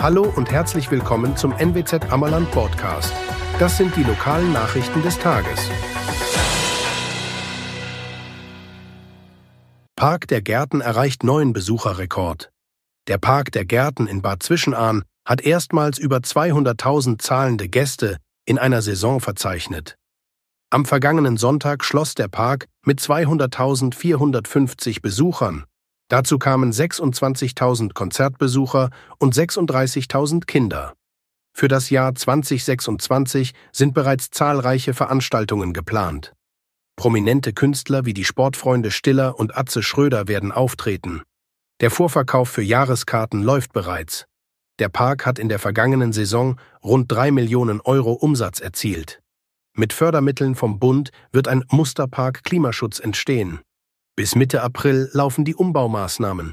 Hallo und herzlich willkommen zum NWZ Ammerland Podcast. Das sind die lokalen Nachrichten des Tages. Park der Gärten erreicht neuen Besucherrekord. Der Park der Gärten in Bad Zwischenahn hat erstmals über 200.000 zahlende Gäste in einer Saison verzeichnet. Am vergangenen Sonntag schloss der Park mit 200.450 Besuchern. Dazu kamen 26.000 Konzertbesucher und 36.000 Kinder. Für das Jahr 2026 sind bereits zahlreiche Veranstaltungen geplant. Prominente Künstler wie die Sportfreunde Stiller und Atze Schröder werden auftreten. Der Vorverkauf für Jahreskarten läuft bereits. Der Park hat in der vergangenen Saison rund 3 Millionen Euro Umsatz erzielt. Mit Fördermitteln vom Bund wird ein Musterpark Klimaschutz entstehen. Bis Mitte April laufen die Umbaumaßnahmen.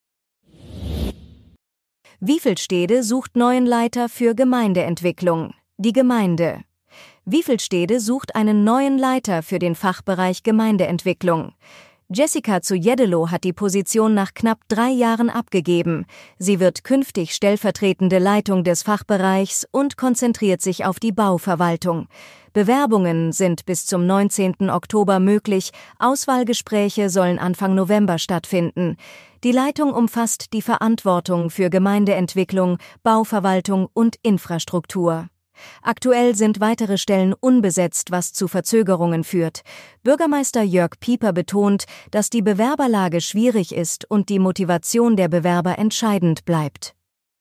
Wiefelstede sucht neuen Leiter für Gemeindeentwicklung. Die Gemeinde. Wiefelstede sucht einen neuen Leiter für den Fachbereich Gemeindeentwicklung. Jessica Zujedelow hat die Position nach knapp 3 Jahren abgegeben. Sie wird künftig stellvertretende Leitung des Fachbereichs und konzentriert sich auf die Bauverwaltung. Bewerbungen sind bis zum 19. Oktober möglich, Auswahlgespräche sollen Anfang November stattfinden. Die Leitung umfasst die Verantwortung für Gemeindeentwicklung, Bauverwaltung und Infrastruktur. Aktuell sind weitere Stellen unbesetzt, was zu Verzögerungen führt. Bürgermeister Jörg Pieper betont, dass die Bewerberlage schwierig ist und die Motivation der Bewerber entscheidend bleibt.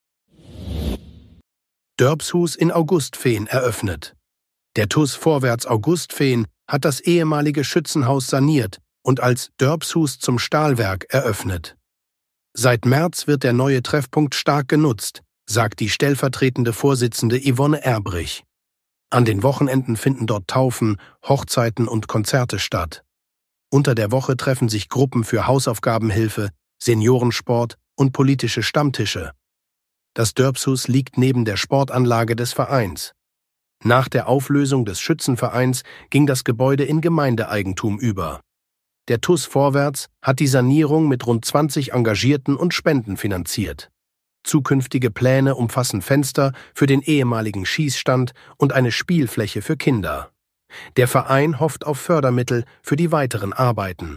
Dörpshus in Augustfehn eröffnet. Der TuS Vorwärts Augustfehn hat das ehemalige Schützenhaus saniert und als Dörpshus zum Stahlwerk eröffnet. Seit März wird der neue Treffpunkt stark genutzt, sagt die stellvertretende Vorsitzende Yvonne Erbrich. An den Wochenenden finden dort Taufen, Hochzeiten und Konzerte statt. Unter der Woche treffen sich Gruppen für Hausaufgabenhilfe, Seniorensport und politische Stammtische. Das Dörpshus liegt neben der Sportanlage des Vereins. Nach der Auflösung des Schützenvereins ging das Gebäude in Gemeindeeigentum über. Der TuS Vorwärts hat die Sanierung mit rund 20 Engagierten und Spenden finanziert. Zukünftige Pläne umfassen Fenster für den ehemaligen Schießstand und eine Spielfläche für Kinder. Der Verein hofft auf Fördermittel für die weiteren Arbeiten.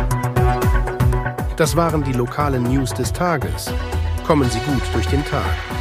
Das waren die lokalen News des Tages. Kommen Sie gut durch den Tag.